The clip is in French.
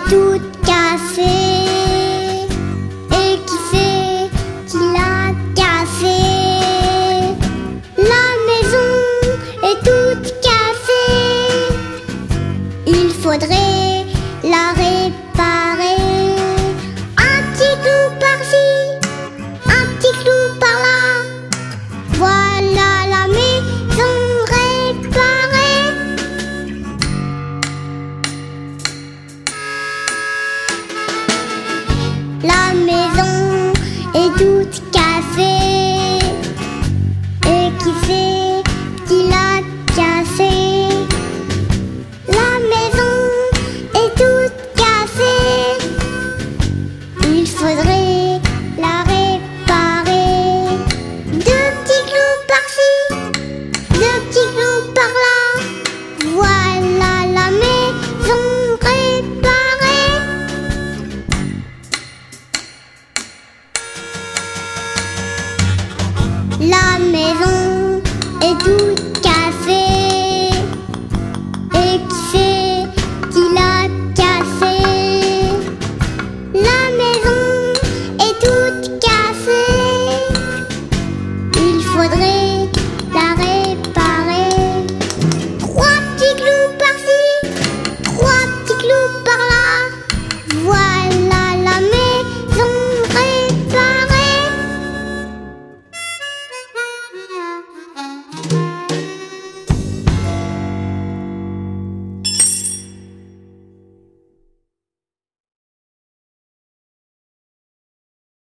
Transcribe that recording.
toute cassée. Et qui c'est qui l'a cassée? La maison est toute cassée. Il faudrait la réparer. Un petit clou par-ci, un petit clou par-là. Voilà la maison réparée. La maison est toute cassée.